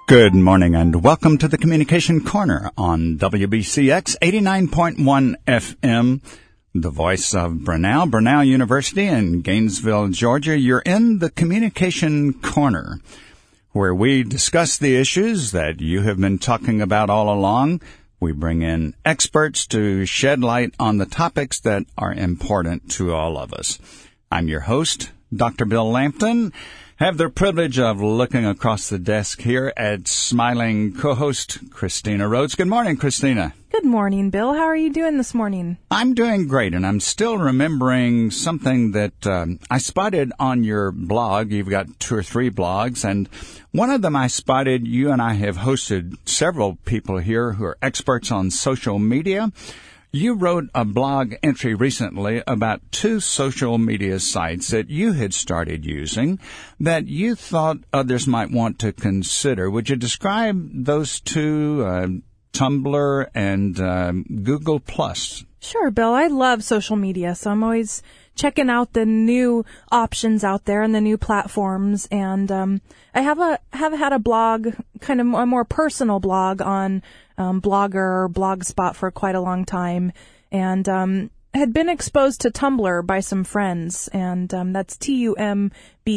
Good morning and welcome to the Communication Corner on WBCX 89.1 FM, the voice of Brenau University in Gainesville, Georgia. You're in the Communication Corner, where we discuss the issues that you have been talking about all along. We bring in experts to shed light on the topics that are important to all of us. I'm your host, Dr. Bill Lampton. Have the privilege of looking across the desk here at smiling co-host Christina Rhodes. Good morning, Christina. Good morning, Bill. How are you doing this morning? I'm doing great, and I'm still remembering something that I spotted on your blog. You've got 2 or 3 blogs, and one of them I spotted. You and I have hosted several people here who are experts on social media. You wrote a blog entry recently about 2 social media sites that you had started using that you thought others might want to consider. Would you describe those 2, Tumblr and Google+? Sure, Bill. I love social media, so I'm always checking out the new options out there and the new platforms. And I have had a blog, kind of a more personal blog on Blogger or Blogspot for quite a long time, and had been exposed to Tumblr by some friends, and that's TUMBLR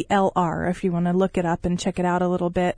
if you want to look it up and check it out a little bit.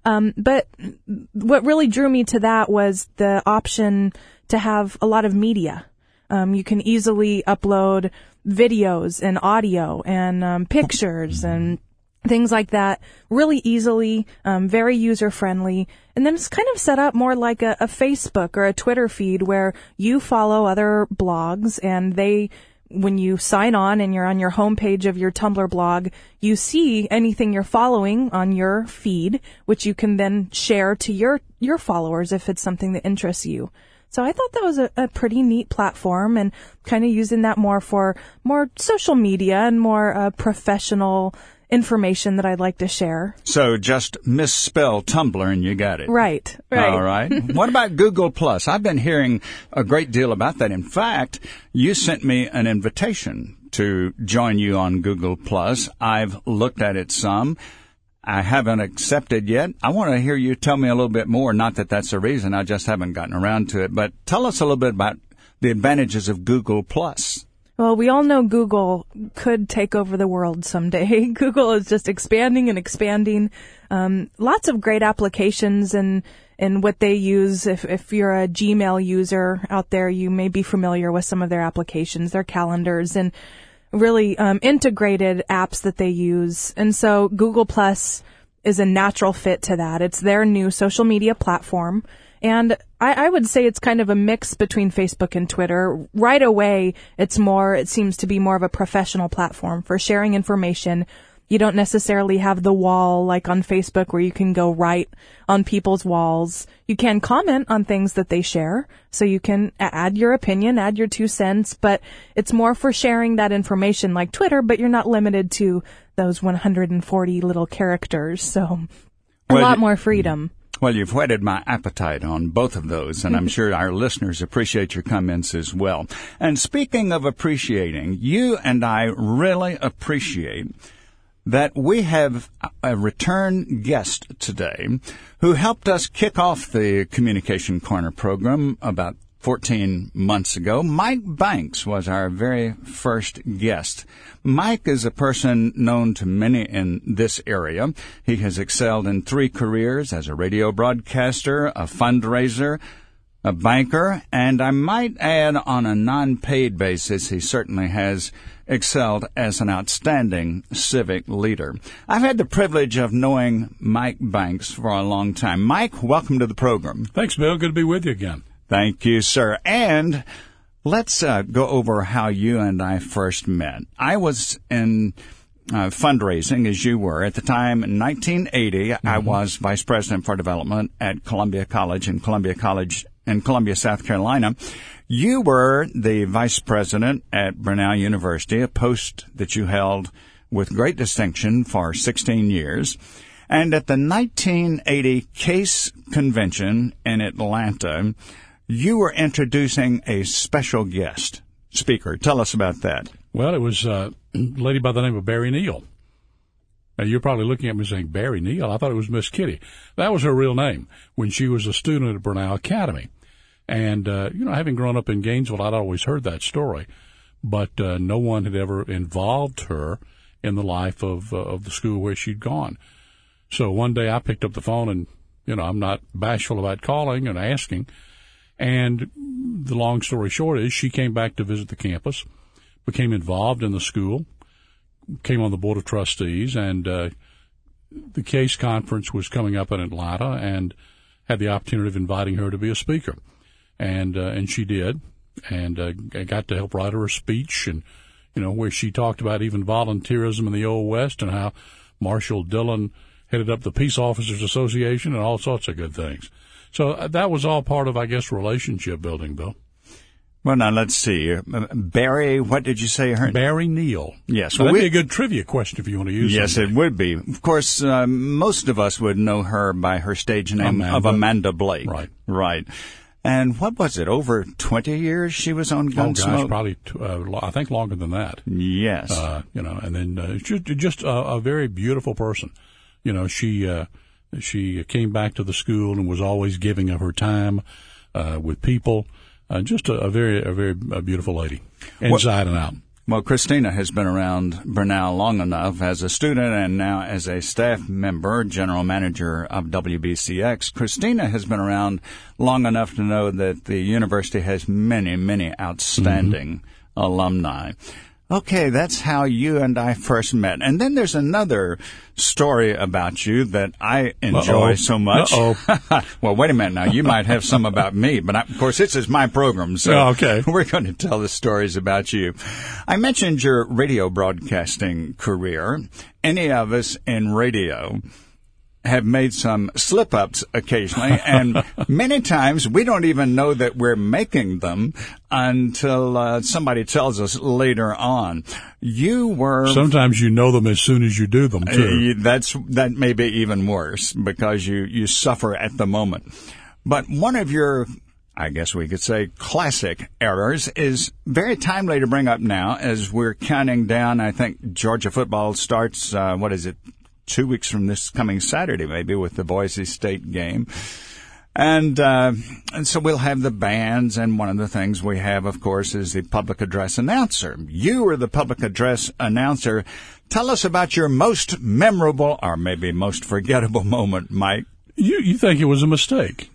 But what really drew me to that was the option to have a lot of media. You can easily upload videos and audio and pictures and things like that really easily, very user-friendly. And then it's kind of set up more like a Facebook or a Twitter feed where you follow other blogs, and when you sign on and you're on your homepage of your Tumblr blog, you see anything you're following on your feed, which you can then share to your followers if it's something that interests you. So I thought that was a pretty neat platform, and kind of using that more for more social media and more professional information that I'd like to share. So just misspell Tumblr and you got it. Right. All right. What about Google+? I've been hearing a great deal about that. In fact, you sent me an invitation to join you on Google+. I've looked at it some. I haven't accepted yet. I want to hear you tell me a little bit more. Not that that's the reason. I just haven't gotten around to it. But tell us a little bit about the advantages of Google+. Well, we all know Google could take over the world someday. Google is just expanding and expanding. Lots of great applications and what they use. If you're a Gmail user out there, you may be familiar with some of their applications, their calendars, and really integrated apps that they use. And so Google Plus is a natural fit to that. It's their new social media platform. And I would say it's kind of a mix between Facebook and Twitter. Right away, it seems to be more of a professional platform for sharing information. You don't necessarily have the wall like on Facebook where you can go right on people's walls. You can comment on things that they share, so you can add your opinion, add your 2 cents, but it's more for sharing that information like Twitter, but you're not limited to those 140 little characters, so a lot more freedom. Well, you've whetted my appetite on both of those, and I'm sure our listeners appreciate your comments as well. And speaking of appreciating, you and I really appreciate that we have a return guest today who helped us kick off the Communication Corner program about 14 months ago. Mike Banks was our very first guest. Mike is a person known to many in this area. He has excelled in 3 careers as a radio broadcaster, a fundraiser, a banker, and I might add on a non-paid basis, he certainly has excelled as an outstanding civic leader. I've had the privilege of knowing Mike Banks for a long time. Mike, welcome to the program. Thanks, Bill. Good to be with you again. Thank you, sir. And let's go over how you and I first met. I was in fundraising, as you were. At the time, in 1980, I was Vice President for Development at Columbia College in Columbia, South Carolina. You were the Vice President at Brenau University, a post that you held with great distinction for 16 years. And at the 1980 CASE Convention in Atlanta, you were introducing a special guest speaker. Tell us about that. Well, it was a lady by the name of Barry Neal. Now, you're probably looking at me saying, Barry Neal? I thought it was Miss Kitty. That was her real name when she was a student at Brenau Academy. And, having grown up in Gainesville, I'd always heard that story. But no one had ever involved her in the life of the school where she'd gone. So one day I picked up the phone and, I'm not bashful about calling and asking. And the long story short is she came back to visit the campus, became involved in the school, came on the Board of Trustees, and the case conference was coming up in Atlanta and had the opportunity of inviting her to be a speaker. And she did. And I got to help write her a speech and, where she talked about even volunteerism in the Old West and how Marshall Dillon headed up the Peace Officers Association and all sorts of good things. So that was all part of, I guess, relationship building, Bill. Well, now, let's see. Barry, what did you say? Barry Neal. Yes. Well, that'd be a good trivia question if you want to use it. Yes, it would be. Of course, most of us would know her by her stage name of Amanda Blake. Right. Right. And what was it, over 20 years she was on Gunsmoke? Oh, gosh, probably, I think longer than that. Yes. And then just a very beautiful person. She came back to the school and was always giving of her time with people. Just a very beautiful lady, inside and out. Well, Christina has been around Brenau long enough as a student and now as a staff member, general manager of WBCX. Christina has been around long enough to know that the university has many outstanding alumni. Okay, that's how you and I first met. And then there's another story about you that I enjoy so much. Well, wait a minute now. You might have some about me, but of course, this is my program, so we're going to tell the stories about you. I mentioned your radio broadcasting career. Any of us in radio have made some slip-ups occasionally, and many times we don't even know that we're making them until somebody tells us later on. Sometimes you know them as soon as you do them, too. That may be even worse, because you suffer at the moment. But one of your, I guess we could say, classic errors is very timely to bring up now as we're counting down. I think Georgia football starts, 2 weeks from this coming Saturday, maybe, with the Boise State game. And so we'll have the bands, and one of the things we have, of course, is the public address announcer. You are the public address announcer. Tell us about your most memorable, or maybe most forgettable moment, Mike. You think it was a mistake.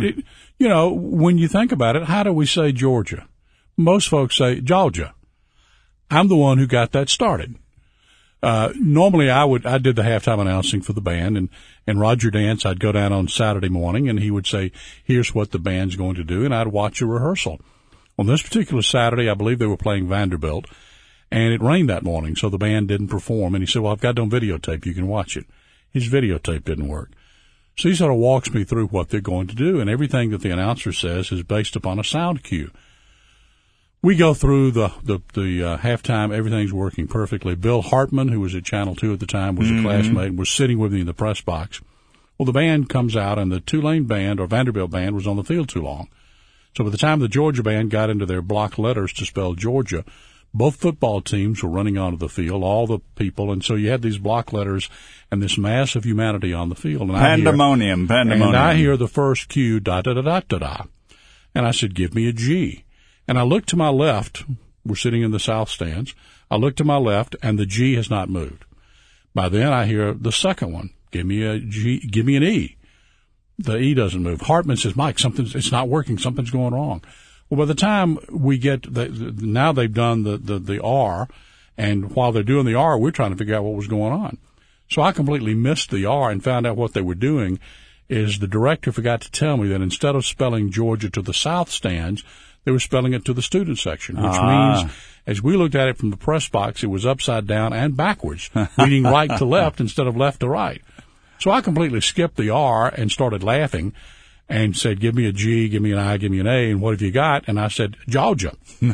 When you think about it, how do we say Georgia? Most folks say Georgia. I'm the one who got that started. Normally I did the halftime announcing for the band, and Roger Dance, I'd go down on Saturday morning and he would say, here's what the band's going to do, and I'd watch a rehearsal. On this particular Saturday, I believe they were playing Vanderbilt, and it rained that morning, so the band didn't perform, and he said, well, I've got it on videotape, you can watch it. His videotape didn't work. So he sort of walks me through what they're going to do, and everything that the announcer says is based upon a sound cue. We go through the halftime. Everything's working perfectly. Bill Hartman, who was at Channel 2 at the time, was a classmate, was sitting with me in the press box. Well, the band comes out, and the Tulane band, or Vanderbilt band, was on the field too long. So by the time the Georgia band got into their block letters to spell Georgia, both football teams were running onto the field, all the people, and so you had these block letters and this mass of humanity on the field. And Pandemonium. And I hear the first cue, da-da-da-da-da-da. And I said, give me a G. And I looked to my left. We're sitting in the south stands. I looked to my left, and the G has not moved. By then, I hear the second one. Give me a G. Give me an E. The E doesn't move. Hartman says, Mike, it's not working. Something's going wrong. Well, by the time we get now they've done the R, and while they're doing the R, we're trying to figure out what was going on. So I completely missed the R and found out what they were doing is the director forgot to tell me that instead of spelling Georgia to the south stands, they were spelling it to the student section, which means, as we looked at it from the press box, it was upside down and backwards, reading right to left instead of left to right. So I completely skipped the R and started laughing and said, give me a G, give me an I, give me an A, and what have you got? And I said, Georgia.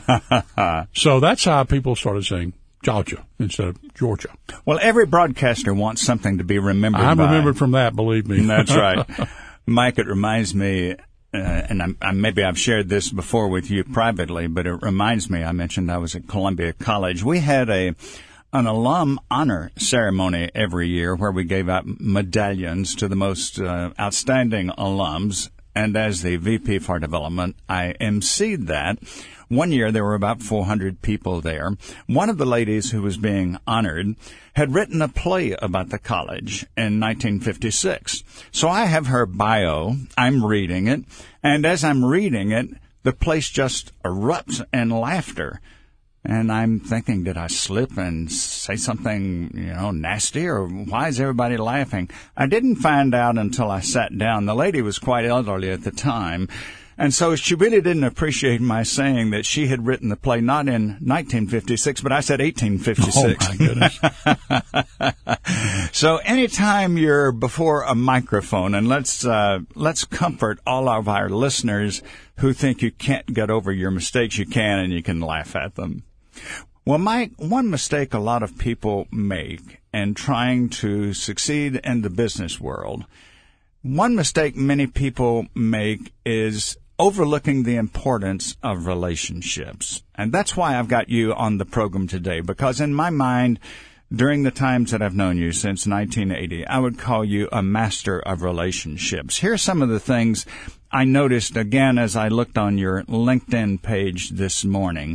So that's how people started saying Georgia instead of Georgia. Well, every broadcaster wants something to be remembered by. I'm remembered from that, believe me. That's right. Mike, it reminds me, and maybe I've shared this before with you privately, but it reminds me, I mentioned I was at Columbia College. We had a an alum honor ceremony every year where we gave out medallions to the most outstanding alums. And as the VP for Development, I emceed that. One year there were about 400 people there. One of the ladies who was being honored had written a play about the college in 1956. So I have her bio. I'm reading it. And as I'm reading it, the place just erupts in laughter. And I'm thinking, did I slip and say something, nasty, or why is everybody laughing? I didn't find out until I sat down. The lady was quite elderly at the time. And so she really didn't appreciate my saying that she had written the play not in 1956, but I said 1856. Oh, my goodness. So anytime you're before a microphone, and let's comfort all of our listeners who think you can't get over your mistakes, you can, and you can laugh at them. Well, Mike, one mistake a lot of people make in trying to succeed in the business world, one mistake many people make is overlooking the importance of relationships. And that's why I've got you on the program today, because in my mind, during the times that I've known you since 1980, I would call you a master of relationships. Here are some of the things I noticed, again, as I looked on your LinkedIn page this morning.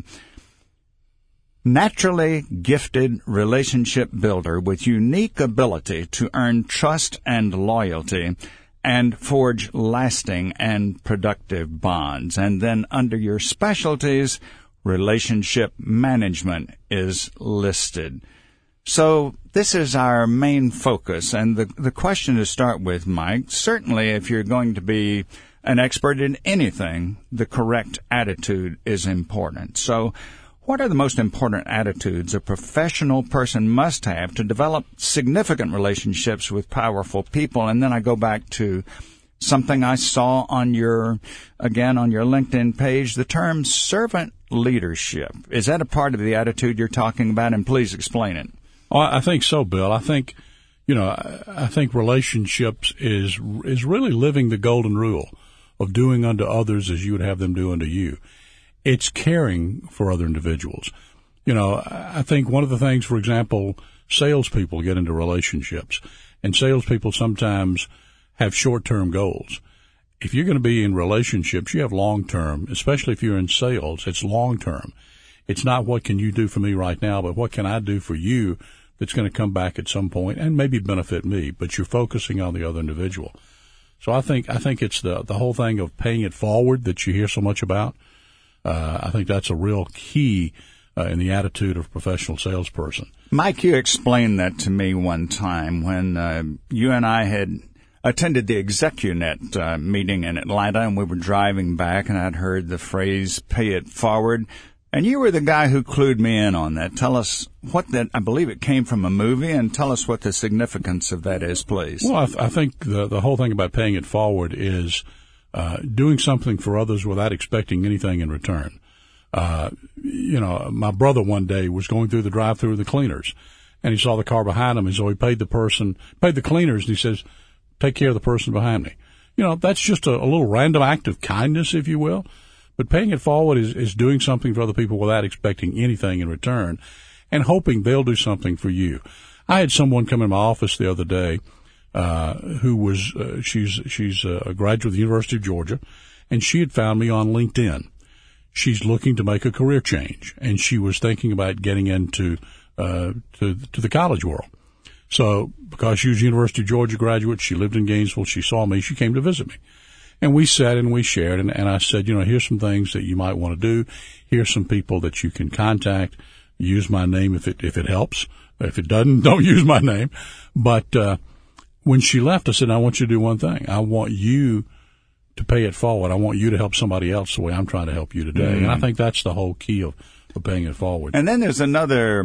Naturally gifted relationship builder with unique ability to earn trust and loyalty and forge lasting and productive bonds. And then under your specialties, relationship management is listed. So this is our main focus. And the question to start with, Mike, certainly if you're going to be an expert in anything, the correct attitude is important. So what are the most important attitudes a professional person must have to develop significant relationships with powerful people? And then I go back to something I saw on your LinkedIn page, the term servant leadership. Is that a part of the attitude you're talking about? And please explain it. Oh, I think so, Bill. I think relationships is really living the golden rule of doing unto others as you would have them do unto you. It's caring for other individuals. I think one of the things, for example, salespeople get into relationships, and salespeople sometimes have short-term goals. If you're going to be in relationships, you have long-term, especially if you're in sales, it's long-term. It's not what can you do for me right now, but what can I do for you that's going to come back at some point and maybe benefit me, but you're focusing on the other individual. So I think it's the whole thing of paying it forward that you hear so much about. I think that's a real key in the attitude of a professional salesperson. Mike, you explained that to me one time when you and I had attended the Execunet meeting in Atlanta, and we were driving back, and I'd heard the phrase, pay it forward. And you were the guy who clued me in on that. Tell us I believe it came from a movie, and tell us what the significance of that is, please. Well, I think the whole thing about paying it forward is doing something for others without expecting anything in return. My brother one day was going through the drive-thru of the cleaners, and he saw the car behind him, and so he paid the cleaners, and he says, take care of the person behind me. That's just a little random act of kindness, if you will. But paying it forward is doing something for other people without expecting anything in return and hoping they'll do something for you. I had someone come in my office the other day who was she's a graduate of the University of Georgia, and she had found me on LinkedIn. She's looking to make a career change, and she was thinking about getting into to the college world. So because she was a University of Georgia graduate, she lived in Gainesville, she saw me, she came to visit me. And we sat and we shared, and I said, here's some things that you might want to do. Here's some people that you can contact. Use my name if it helps. If it doesn't, don't use my name. But when she left, I said, I want you to do one thing. I want you to pay it forward. I want you to help somebody else the way I'm trying to help you today. Mm-hmm. And I think that's the whole key of paying it forward. And then there's another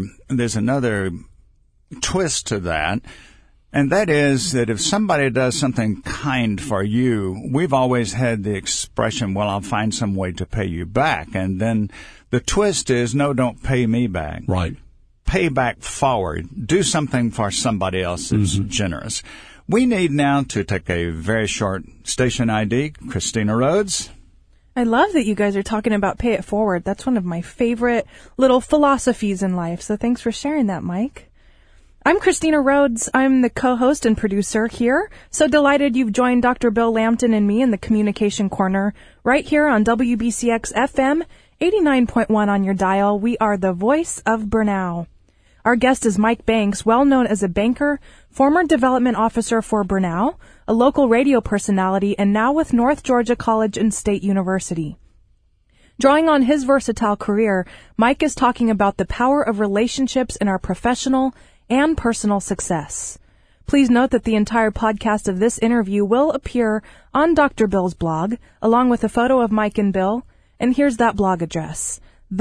twist to that. And that is that if somebody does something kind for you, we've always had the expression, well, I'll find some way to pay you back. And then the twist is, no, don't pay me back. Right. Pay back forward. Do something for somebody else that's generous. We need now to take a very short station ID. Christina Rhodes. I love that you guys are talking about Pay It Forward. That's one of my favorite little philosophies in life. So thanks for sharing that, Mike. I'm Christina Rhodes. I'm the co-host and producer here. So delighted you've joined Dr. Bill Lampton and me in the Communication Corner right here on WBCX FM 89.1 on your dial. We are the voice of Brenau. Our guest is Mike Banks, well known as a banker, former development officer for Brenau, a local radio personality, and now with North Georgia College and State University. Drawing on his versatile career, Mike is talking about the power of relationships in our professional and personal success. Please note that the entire podcast of this interview will appear on Dr. Bill's blog, along with a photo of Mike and Bill, and here's that blog address,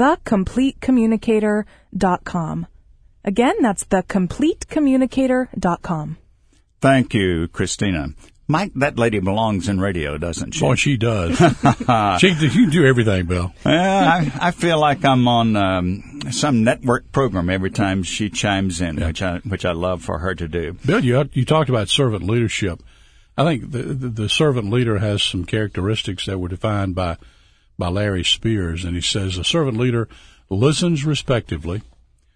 thecompletecommunicator.com. Again, that's thecompletecommunicator.com. Thank you, Christina. Mike, that lady belongs in radio, doesn't she? Boy, she does. She can do everything, Bill. I feel like I'm on some network program every time she chimes in, which I love for her to do. Bill, you talked about servant leadership. I think the servant leader has some characteristics that were defined by Larry Spears, and he says a servant leader listens respectively,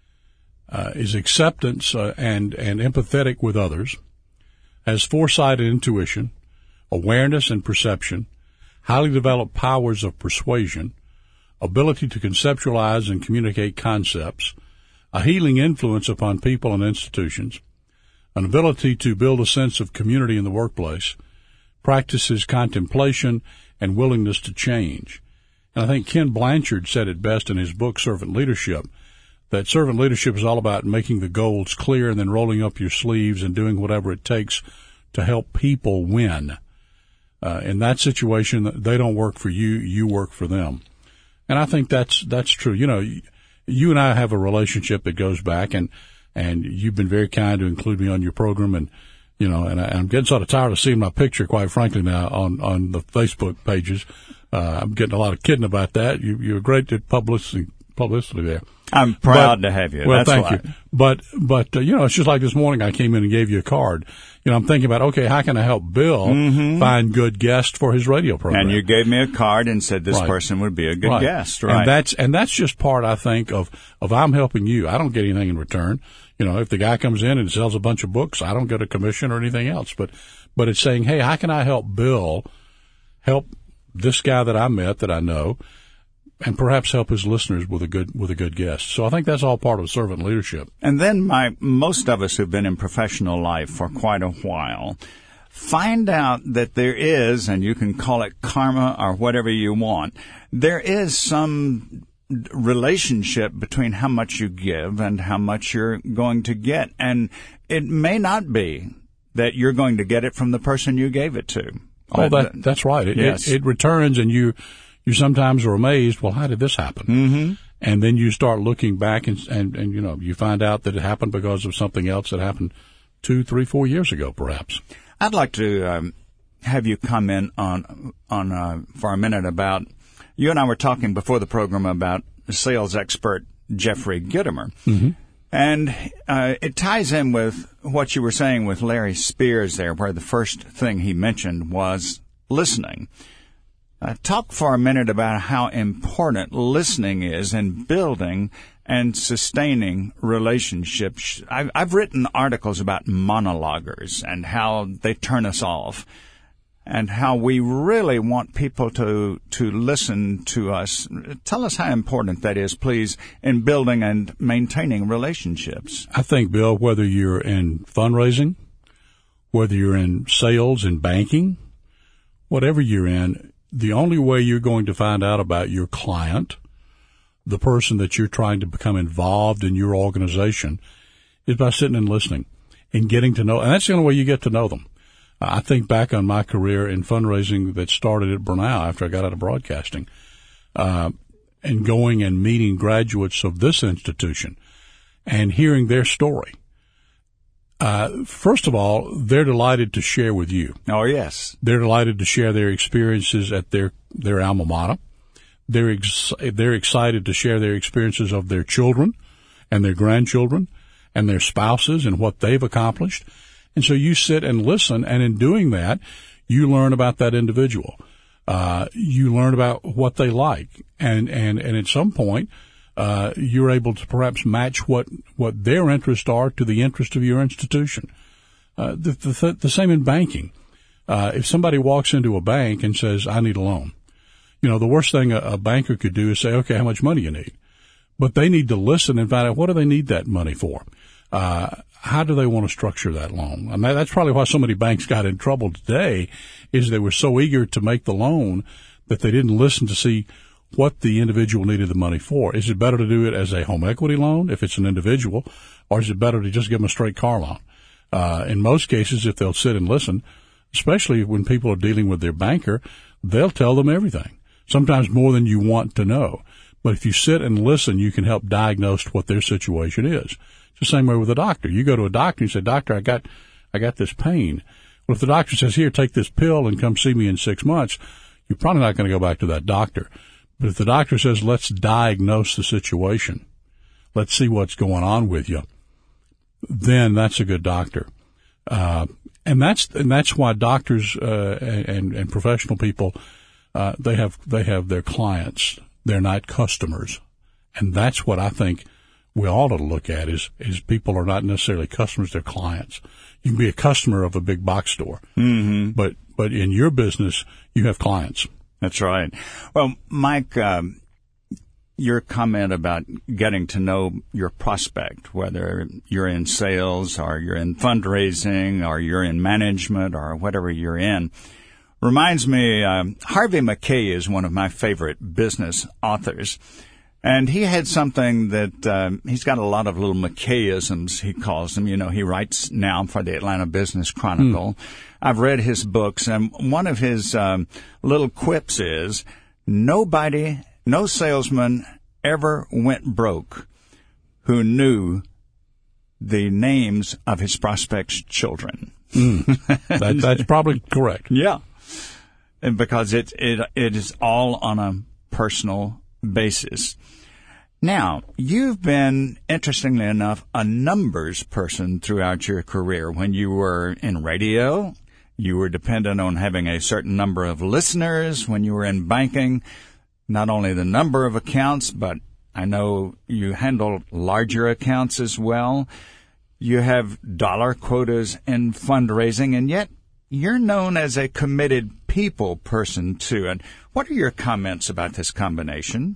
is acceptance and empathetic with others, has foresight and intuition, awareness and perception, highly developed powers of persuasion, ability to conceptualize and communicate concepts, a healing influence upon people and institutions, an ability to build a sense of community in the workplace, practices contemplation and willingness to change. And I think Ken Blanchard said it best in his book, Servant Leadership, that servant leadership is all about making the goals clear and then rolling up your sleeves and doing whatever it takes to help people win. In that situation, they don't work for you, you work for them. And I think that's true. You know, you and I have a relationship that goes back, and you've been very kind to include me on your program, and you know, and I'm getting sort of tired of seeing my picture, quite frankly, now on the Facebook pages. I'm getting a lot of kidding about that. You're great at publicity there. I'm proud to have you. Well, That's thank you. But you know, it's just like this morning I came in and gave you a card. You know, I'm thinking about, okay, how can I help Bill find good guests for his radio program? And you gave me a card and said this person would be a good guest, right? And that's just part, I think, of I'm helping you. I don't get anything in return. You know, if the guy comes in and sells a bunch of books, I don't get a commission or anything else. But it's saying, hey, how can I help Bill help this guy that I met, that I know, and perhaps help his listeners with a good guest. So I think that's all part of servant leadership. And then most of us who've been in professional life for quite a while find out that there is, and you can call it karma or whatever you want, there is some relationship between how much you give and how much you're going to get. And it may not be that you're going to get it from the person you gave it to. Oh, that's right. It returns, and you sometimes are amazed, well, how did this happen? Mm-hmm. And then you start looking back and you know, you find out that it happened because of something else that happened 2, 3, 4 years ago, perhaps. I'd like to have you comment on for a minute about, you and I were talking before the program about sales expert Jeffrey Gitomer. Mm-hmm. And it ties in with what you were saying with Larry Spears there, where the first thing he mentioned was listening. Talk for a minute about how important listening is in building and sustaining relationships. I've written articles about monologuers and how they turn us off, and how we really want people to listen to us. Tell us how important that is, please, in building and maintaining relationships. I think, Bill, whether you're in fundraising, whether you're in sales and banking, whatever you're in, the only way you're going to find out about your client, the person that you're trying to become involved in your organization, is by sitting and listening and getting to know. And that's the only way you get to know them. I think back on my career in fundraising that started at Brenau after I got out of broadcasting, and going and meeting graduates of this institution and hearing their story. First of all, they're delighted to share with you. Oh, yes. They're delighted to share their experiences at their alma mater. They're excited to share their experiences of their children and their grandchildren and their spouses and what they've accomplished. And so you sit and listen, and in doing that, you learn about that individual. You learn about what they like, and at some point, you're able to perhaps match what their interests are to the interest of your institution. The same in banking. If somebody walks into a bank and says, I need a loan, the worst thing a banker could do is say, okay, how much money you need? But they need to listen and find out, what do they need that money for? How do they want to structure that loan? And that's probably why so many banks got in trouble today, is they were so eager to make the loan that they didn't listen to see what the individual needed the money for. Is it better to do it as a home equity loan if it's an individual, or is it better to just give them a straight car loan? In most cases, if they'll sit and listen, especially when people are dealing with their banker, they'll tell them everything, sometimes more than you want to know. But if you sit and listen, you can help diagnose what their situation is. It's the same way with a doctor. You go to a doctor and you say, doctor, I got this pain. Well, if the doctor says, here, take this pill and come see me in 6 months, you're probably not going to go back to that doctor. But if the doctor says, let's diagnose the situation, let's see what's going on with you, then that's a good doctor. And that's why doctors, and professional people, they have their clients. They're not customers. And that's what I think we ought to look at is people are not necessarily customers, they're clients. You can be a customer of a big box store. Mm-hmm. But in your business, you have clients. That's right. Well, Mike, your comment about getting to know your prospect, whether you're in sales or you're in fundraising or you're in management or whatever you're in, reminds me, Harvey Mackay is one of my favorite business authors. And he had something that, he's got a lot of little Mackayisms, he calls them. He writes now for the Atlanta Business Chronicle. I've read his books, and one of his little quips is, no salesman ever went broke who knew the names of his prospects' children. That's probably correct. Yeah. And because it is all on a personal basis. Now, you've been, interestingly enough, a numbers person throughout your career. When you were in radio, you were dependent on having a certain number of listeners. When you were in banking, not only the number of accounts, but I know you handle larger accounts as well. You have dollar quotas in fundraising, and yet you're known as a committed people person, too. And what are your comments about this combination?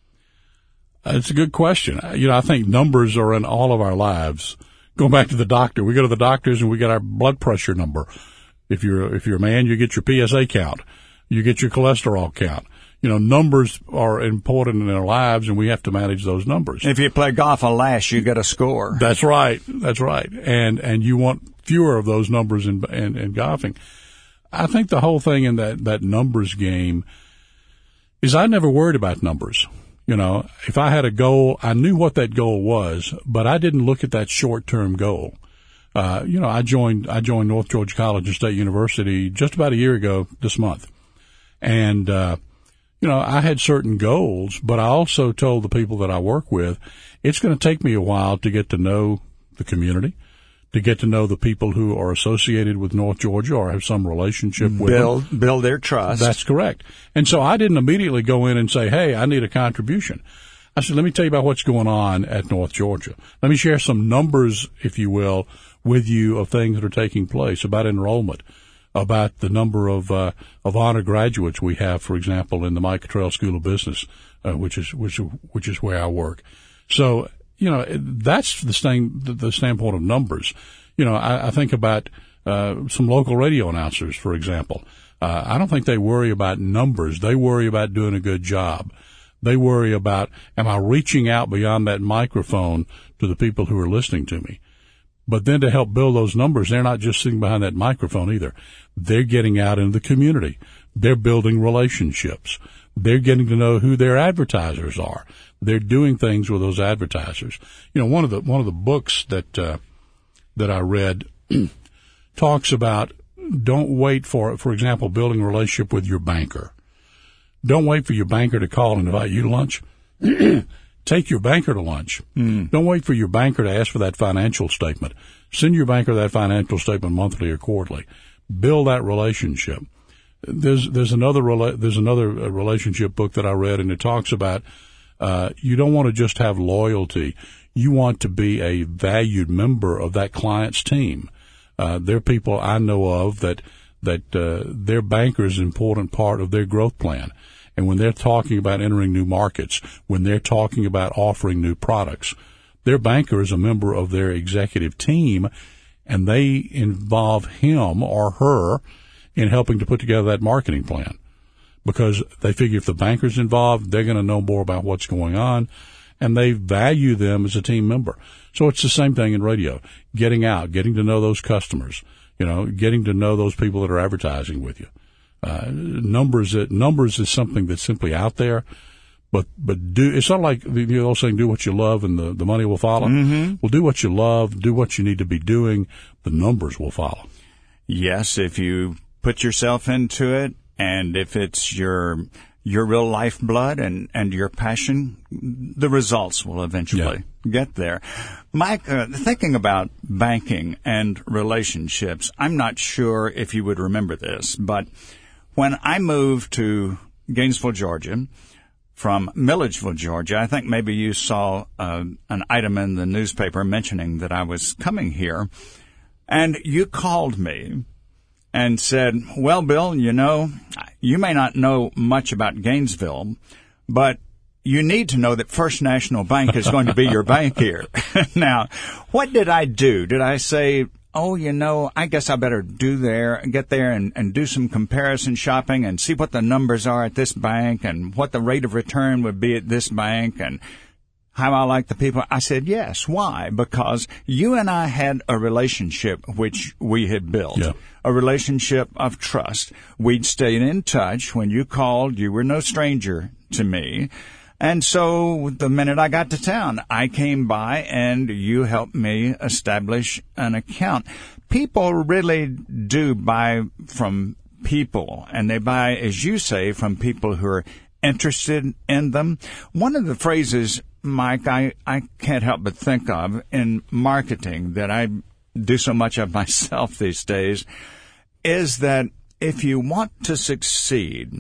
It's a good question. I think numbers are in all of our lives. Going back to the doctor, we go to the doctors and we get our blood pressure number. If you're a man, you get your PSA count. You get your cholesterol count. Numbers are important in our lives, and we have to manage those numbers. If you play golf a lash, you get a score. That's right. That's right. And you want fewer of those numbers in golfing. I think the whole thing in that numbers game is I never worried about numbers. If I had a goal, I knew what that goal was, but I didn't look at that short-term goal. I joined North Georgia College and State University just about a year ago this month. And, I had certain goals, but I also told the people that I work with, it's going to take me a while to get to know the community, to get to know the people who are associated with North Georgia or have some relationship with them. Build their trust. That's correct. And so I didn't immediately go in and say, hey, I need a contribution. I said, let me tell you about what's going on at North Georgia. Let me share some numbers, if you will, with you of things that are taking place, about enrollment, about the number of honor graduates we have, for example, in the Mike Cottrell School of Business, which is where I work. So, that's the standpoint of numbers. I think about some local radio announcers, for example. I don't think they worry about numbers. They worry about doing a good job. They worry about, am I reaching out beyond that microphone to the people who are listening to me? But then to help build those numbers, they're not just sitting behind that microphone either. They're getting out into the community. They're building relationships. They're getting to know who their advertisers are. They're doing things with those advertisers. One of the books that I read talks about, don't wait for example, building a relationship with your banker. Don't wait for your banker to call and invite you to lunch. Take your banker to lunch. Don't wait for your banker to ask for that financial statement. Send your banker that financial statement monthly or quarterly. Build that relationship. there's another relationship book that I read, and it talks about you don't want to just have loyalty. You want to be a valued member of that client's team. There are people I know of that their banker is an important part of their growth plan. And when they're talking about entering new markets, when they're talking about offering new products, their banker is a member of their executive team, and they involve him or her in helping to put together that marketing plan. Because they figure if the banker's involved, they're going to know more about what's going on, and they value them as a team member. So it's the same thing in radio. Getting out, getting to know those customers, getting to know those people that are advertising with you. Numbers is something that's simply out there, but it's not like the old saying, do what you love and the money will follow. Mm-hmm. Well, do what you love, do what you need to be doing, the numbers will follow. Yes, if you put yourself into it, and if it's your real lifeblood and your passion, the results will eventually get there. Mike, thinking about banking and relationships, I'm not sure if you would remember this, but when I moved to Gainesville, Georgia, from Milledgeville, Georgia, I think maybe you saw an item in the newspaper mentioning that I was coming here, and you called me and said, well, Bill, you may not know much about Gainesville, but you need to know that First National Bank is going to be your bank here. Now, what did I do? Did I say, I guess I better get there and do some comparison shopping and see what the numbers are at this bank and what the rate of return would be at this bank and how I like the people? I said, yes. Why? Because you and I had a relationship which we had built, a relationship of trust. We'd stayed in touch. When you called, you were no stranger to me. And so the minute I got to town, I came by and you helped me establish an account. People really do buy from people, and they buy, as you say, from people who are interested in them. One of the phrases, Mike, I can't help but think of in marketing that I do so much of myself these days is that if you want to succeed,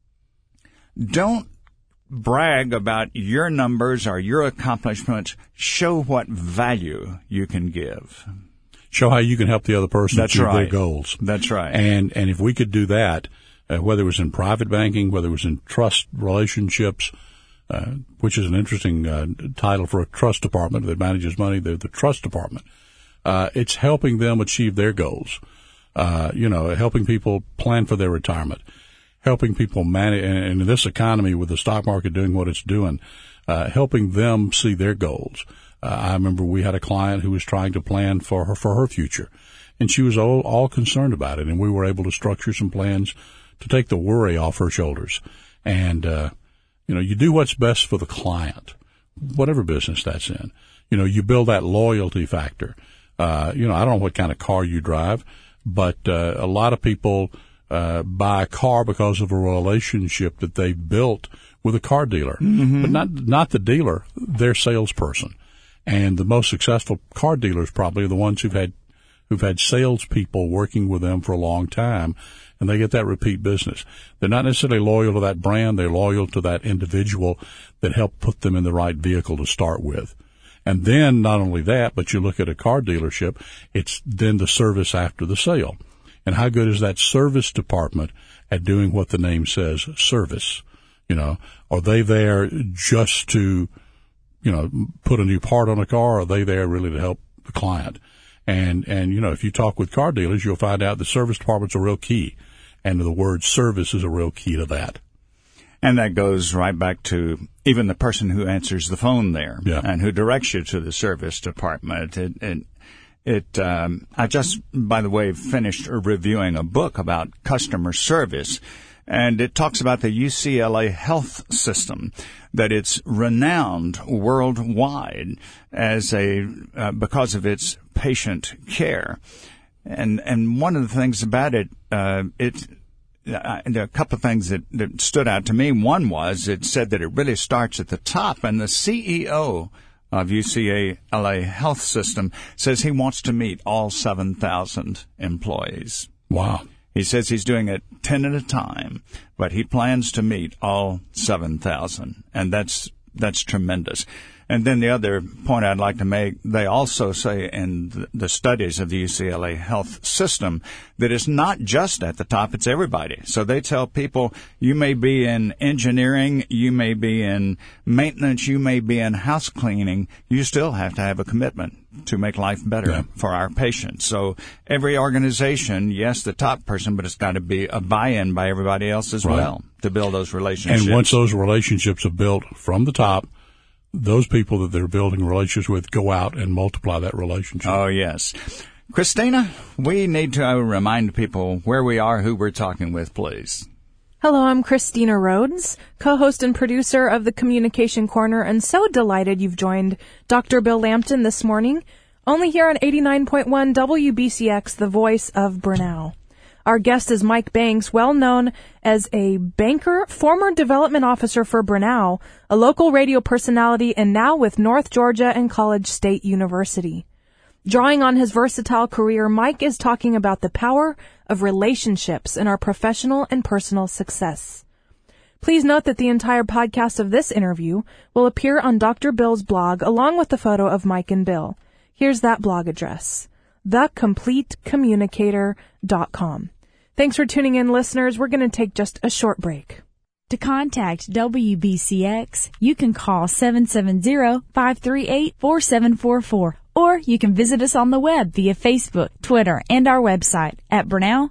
don't brag about your numbers or your accomplishments. Show what value you can give. Show how you can help the other person achieve their goals. That's right. And if we could do that, whether it was in private banking, whether it was in trust relationships, which is an interesting title for a trust department that manages money, the trust department. It's helping them achieve their goals. Helping people plan for their retirement, helping people manage, and in this economy with the stock market doing what it's doing, helping them see their goals. I remember we had a client who was trying to plan for her future, and she was all concerned about it, and we were able to structure some plans to take the worry off her shoulders. And you do what's best for the client, whatever business that's in. You build that loyalty factor. I don't know what kind of car you drive, but a lot of people buy a car because of a relationship that they built with a car dealer, but not the dealer, their salesperson. And the most successful car dealers probably are the ones who've had salespeople working with them for a long time, and they get that repeat business. They're not necessarily loyal to that brand. They're loyal to that individual that helped put them in the right vehicle to start with. And then not only that, but you look at a car dealership, it's then the service after the sale. And how good is that service department at doing what the name says, service? Are they there just to, put a new part on a car, or are they there really to help the client? And if you talk with car dealers, you'll find out the service department's a real key. And the word service is a real key to that. And that goes right back to even the person who answers the phone there and who directs you to the service department. I just, by the way, finished reviewing a book about customer service, and it talks about the UCLA health system, that it's renowned worldwide as because of its patient care. And one of the things about it, there are a couple of things that stood out to me. One was it said that it really starts at the top, and the CEO of UCLA Health System says he wants to meet all 7,000 employees. Wow. He says he's doing it 10 at a time, but he plans to meet all 7,000, and that's tremendous. And then the other point I'd like to make, they also say in the studies of the UCLA health system that it's not just at the top, it's everybody. So they tell people you may be in engineering, you may be in maintenance, you may be in house cleaning, you still have to have a commitment to make life better for our patients. So every organization, yes, the top person, but it's got to be a buy-in by everybody else as well to build those relationships. And once those relationships are built from the top, those people that they're building relationships with go out and multiply that relationship. Oh, yes. Christina, we need to remind people where we are, who we're talking with, please. Hello, I'm Christina Rhodes, co-host and producer of the Communication Corner, and so delighted you've joined Dr. Bill Lampton this morning, only here on 89.1 WBCX, the voice of Brenau. Our guest is Mike Banks, well known as a banker, former development officer for Brenau, a local radio personality, and now with North Georgia and College State University. Drawing on his versatile career, Mike is talking about the power of relationships in our professional and personal success. Please note that the entire podcast of this interview will appear on Dr. Bill's blog along with the photo of Mike and Bill. Here's that blog address, thecompletecommunicator.com. Thanks for tuning in, listeners. We're going to take just a short break. To contact WBCX, you can call 770-538-4744, or you can visit us on the web via Facebook, Twitter, and our website at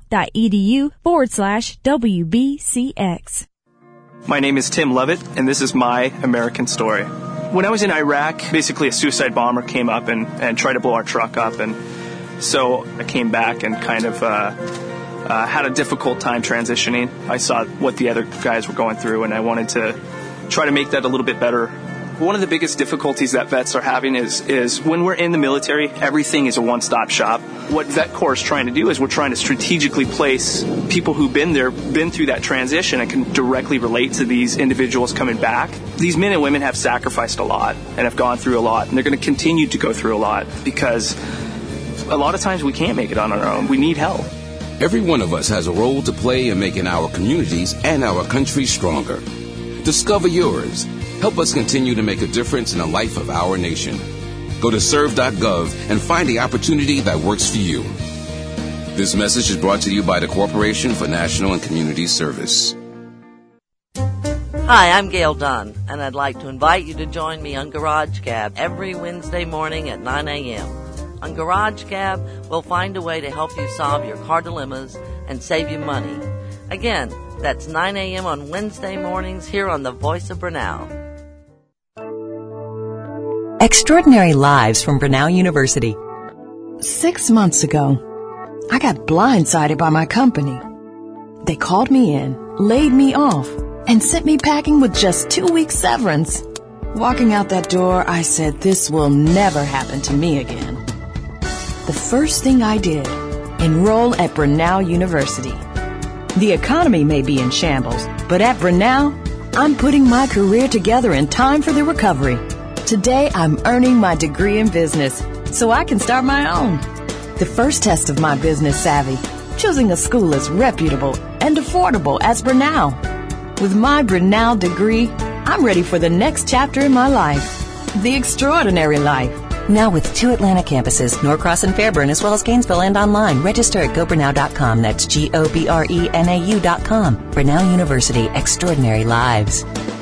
brenau.edu/WBCX. My name is Tim Lovett, and this is my American story. When I was in Iraq, basically a suicide bomber came up and tried to blow our truck up, and so I came back and kind of had a difficult time transitioning. I saw what the other guys were going through, and I wanted to try to make that a little bit better. One of the biggest difficulties that vets are having is when we're in the military, everything is a one-stop shop. What Vet Corps is trying to do is we're trying to strategically place people who've been through that transition and can directly relate to these individuals coming back. These men and women have sacrificed a lot and have gone through a lot, and they're going to continue to go through a lot because a lot of times we can't make it on our own. We need help. Every one of us has a role to play in making our communities and our country stronger. Discover yours. Help us continue to make a difference in the life of our nation. Go to serve.gov and find the opportunity that works for you. This message is brought to you by the Corporation for National and Community Service. Hi, I'm Gail Dunn, and I'd like to invite you to join me on Garage Cab every Wednesday morning at 9 a.m. On Garage Cab, we'll find a way to help you solve your car dilemmas and save you money. Again, that's 9 a.m. on Wednesday mornings here on The Voice of Brenau. Extraordinary Lives from Brenau University. 6 months ago, I got blindsided by my company. They called me in, laid me off, and sent me packing with just 2 weeks severance. Walking out that door, I said, this will never happen to me again. The first thing I did, enroll at Brenau University. The economy may be in shambles, but at Brenau, I'm putting my career together in time for the recovery. Today, I'm earning my degree in business, so I can start my own. The first test of my business savvy, choosing a school as reputable and affordable as Brenau. With my Brenau degree, I'm ready for the next chapter in my life, the extraordinary life. Now with 2 Atlanta campuses, Norcross and Fairburn, as well as Gainesville, and online. Register at gobrenau.com. That's GOBRENAU.com. Brenau University, Extraordinary Lives.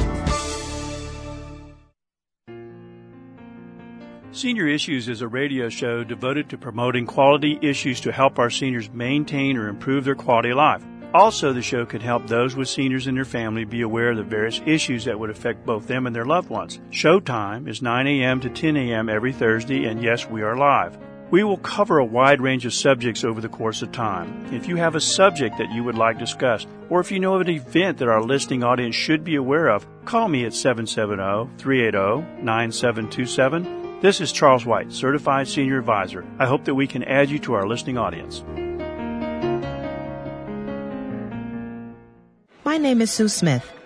Senior Issues is a radio show devoted to promoting quality issues to help our seniors maintain or improve their quality of life. Also, the show can help those with seniors in their family be aware of the various issues that would affect both them and their loved ones. Showtime is 9 a.m. to 10 a.m. every Thursday, and yes, we are live. We will cover a wide range of subjects over the course of time. If you have a subject that you would like discussed, or if you know of an event that our listening audience should be aware of, call me at 770-380-9727. This is Charles White, Certified Senior Advisor. I hope that we can add you to our listening audience. My name is Sue Smith.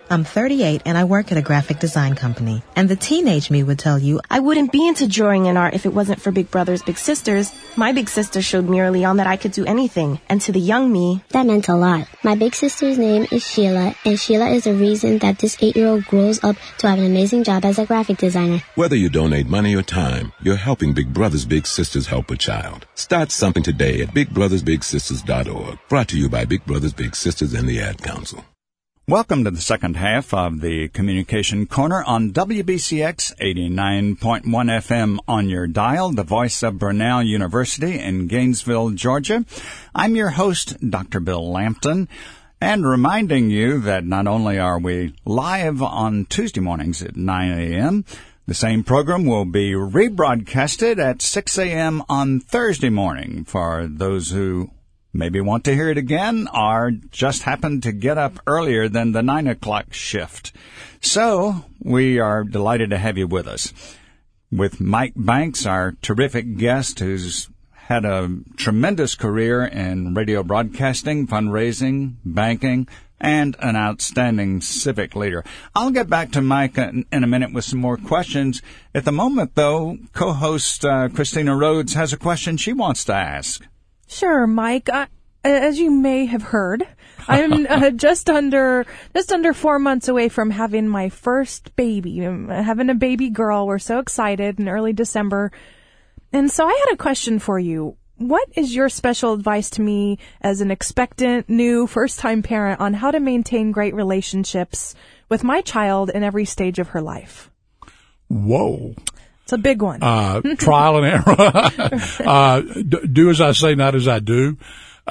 I'm 38 and I work at a graphic design company. And the teenage me would tell you, I wouldn't be into drawing and art if it wasn't for Big Brothers Big Sisters. My big sister showed me early on that I could do anything. And to the young me, that meant a lot. My big sister's name is Sheila, and Sheila is the reason that this 8-year-old grows up to have an amazing job as a graphic designer. Whether you donate money or time, you're helping Big Brothers Big Sisters help a child. Start something today at BigBrothersBigSisters.org. Brought to you by Big Brothers Big Sisters and the Ad Council. Welcome to the second half of the Communication Corner on WBCX 89.1 FM on your dial, the voice of Brenau University in Gainesville, Georgia. I'm your host, Dr. Bill Lampton, and reminding you that not only are we live on Tuesday mornings at 9 a.m., the same program will be rebroadcasted at 6 a.m. on Thursday morning for those who maybe want to hear it again or just happen to get up earlier than the 9 o'clock shift. So we are delighted to have you with us. With Mike Banks, our terrific guest who's had a tremendous career in radio broadcasting, fundraising, banking, and an outstanding civic leader. I'll get back to Mike in a minute with some more questions. At the moment, though, co-host Christina Rhodes has a question she wants to ask. Sure, Mike. As you may have heard, I'm just under 4 months away from having my first baby. I'm having a baby girl. We're so excited in early December. And so I had a question for you. What is your special advice to me as an expectant, new, first-time parent on how to maintain great relationships with my child in every stage of her life? Whoa. It's a big one. Trial and error. Do as I say, not as I do.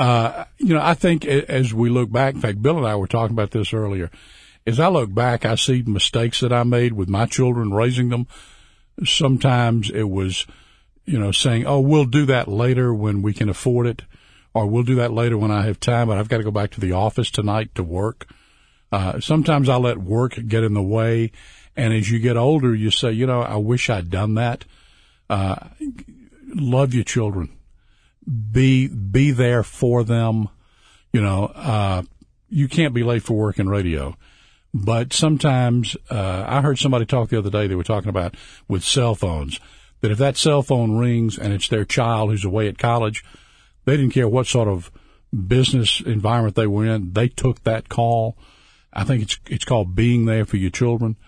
I think as we look back, in fact, Bill and I were talking about this earlier. As I look back, I see mistakes that I made with my children, raising them. Sometimes it was, saying, oh, we'll do that later when we can afford it, or we'll do that later when I have time, but I've got to go back to the office tonight to work. Sometimes I let work get in the way. And as you get older, you say, I wish I'd done that. Love your children. Be there for them. You can't be late for work in radio. But sometimes, I heard somebody talk the other day, they were talking about with cell phones, that if that cell phone rings and it's their child who's away at college, they didn't care what sort of business environment they were in. They took that call. I think it's called being there for your children.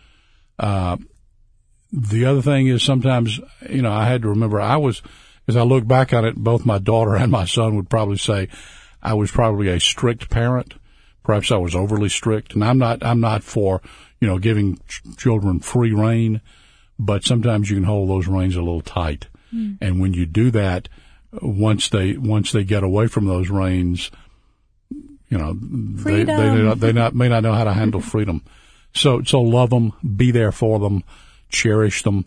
The other thing is sometimes, I had to remember as I look back on it, both my daughter and my son would probably say I was probably a strict parent. Perhaps I was overly strict. And I'm not for, giving children free rein, but sometimes you can hold those reins a little tight. Mm. And when you do that, once they get away from those reins, they may not know how to handle freedom. So love them, be there for them, cherish them,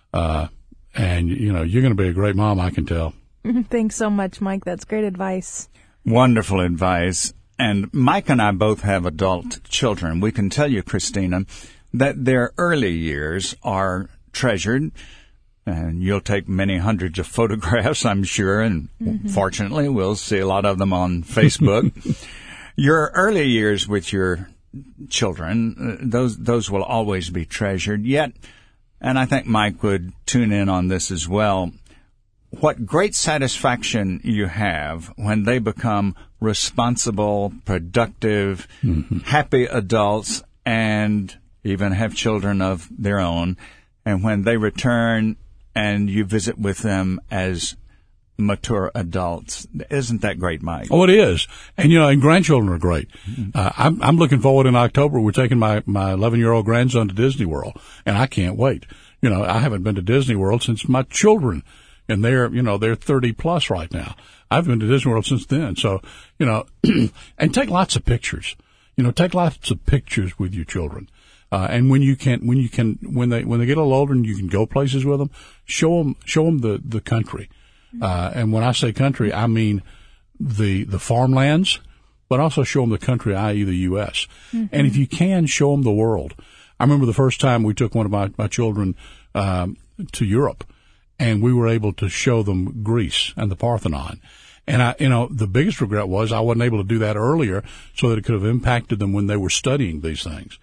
and you're going to be a great mom, I can tell. Thanks so much, Mike. That's great advice. Wonderful advice. And Mike and I both have adult children. We can tell you, Christina, that their early years are treasured. And you'll take many hundreds of photographs, I'm sure, and fortunately we'll see a lot of them on Facebook. Your early years with your children, those will always be treasured. Yet, and I think Mike would tune in on this as well, what great satisfaction you have when they become responsible, productive, happy adults, and even have children of their own, and when they return and you visit with them as mature adults. Isn't that great, Mike? Oh, it is. And, and grandchildren are great. I'm looking forward in October. We're taking my 11-year-old grandson to Disney World, and I can't wait. I haven't been to Disney World since my children, and they're 30 plus right now. I've been to Disney World since then. So, and take lots of pictures. Take lots of pictures with your children. And when they get a little older and you can go places with them, show them the country. And when I say country, I mean the farmlands, but also show them the country, i.e. the U.S. Mm-hmm. And if you can, show them the world. I remember the first time we took one of my children to Europe, and we were able to show them Greece and the Parthenon. And the biggest regret was I wasn't able to do that earlier so that it could have impacted them when they were studying these things.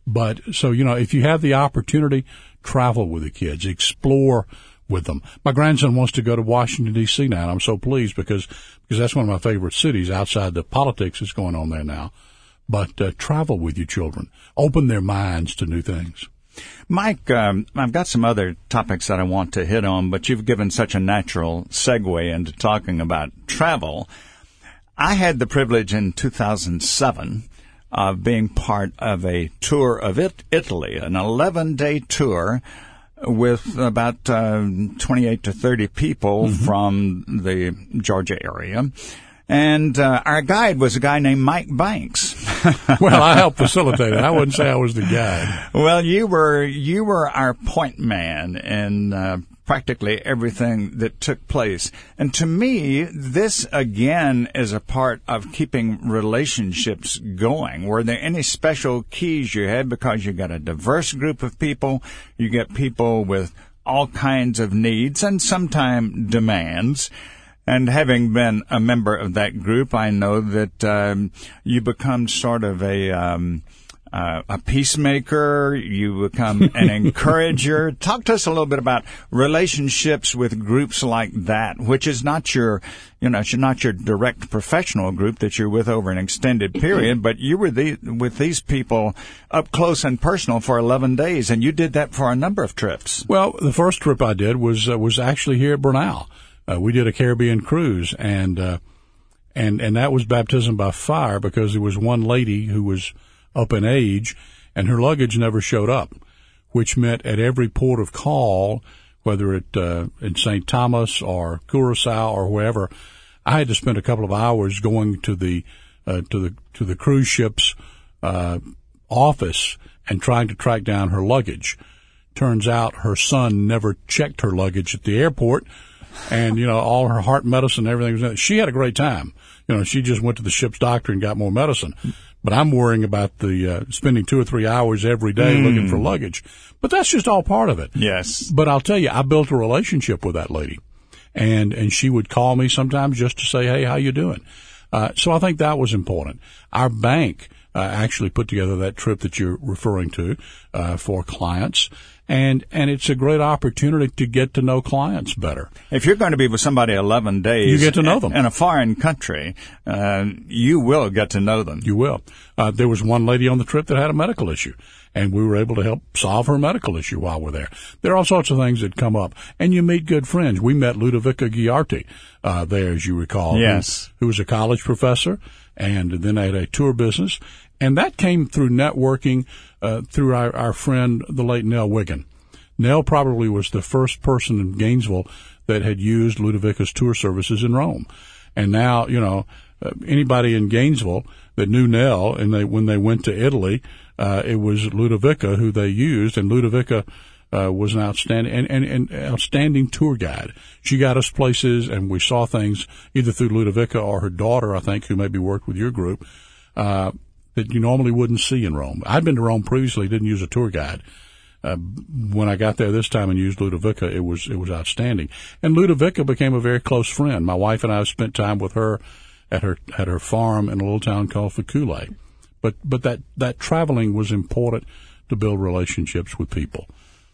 But so, if you have the opportunity, travel with the kids, explore with them. My grandson wants to go to Washington, D.C. now, and I'm so pleased because that's one of my favorite cities outside the politics that's going on there now. But travel with your children. Open their minds to new things. Mike, I've got some other topics that I want to hit on, but you've given such a natural segue into talking about travel. I had the privilege in 2007 of being part of a tour of Italy, an 11-day tour with about 28 to 30 people from the Georgia area. And our guide was a guy named Mike Banks. Well, I helped facilitate it. I wouldn't say I was the guide. Well, you were our point man in practically everything that took place. And to me, this again is a part of keeping relationships going. Were there any special keys you had? Because you got a diverse group of people. You get people with all kinds of needs and sometimes demands. And having been a member of that group, I know that you become sort of a peacemaker. You become an encourager. Talk to us a little bit about relationships with groups like that, which is not your direct professional group that you're with over an extended period, but you were with these people up close and personal for 11 days, and you did that for a number of trips. Well, the first trip I did was actually here at Bernal. We did a Caribbean cruise, and that was baptism by fire because there was one lady who was up in age, and her luggage never showed up, which meant at every port of call, whether in St. Thomas or Curacao or wherever, I had to spend a couple of hours going to the cruise ship's office and trying to track down her luggage. Turns out her son never checked her luggage at the airport. And, all her heart medicine and everything was in it. She had a great time. She just went to the ship's doctor and got more medicine. But I'm worrying about the spending 2 or 3 hours every day looking for luggage. But that's just all part of it. Yes. But I'll tell you, I built a relationship with that lady. And she would call me sometimes just to say, hey, how you doing? So I think that was important. Our bank actually put together that trip that you're referring to for clients. And it's a great opportunity to get to know clients better. If you're going to be with somebody 11 days, you get to know them in a foreign country. You will get to know them. You will. There was one lady on the trip that had a medical issue, and we were able to help solve her medical issue while we're there. There are all sorts of things that come up, and you meet good friends. We met Ludovica Giarti there, as you recall. Yes, who was a college professor, and then had a tour business. And that came through networking through our friend, the late Nell Wiggin. Nell probably was the first person in Gainesville that had used Ludovica's tour services in Rome. And now, anybody in Gainesville that knew Nell, and when they went to Italy, it was Ludovica who they used, and Ludovica was an outstanding tour guide. She got us places, and we saw things either through Ludovica or her daughter, I think, who maybe worked with your group, that you normally wouldn't see in Rome. I'd been to Rome previously, didn't use a tour guide. When I got there this time and used Ludovica, it was outstanding. And Ludovica became a very close friend. My wife and I spent time with her at her farm in a little town called Ficule. But that traveling was important to build relationships with people.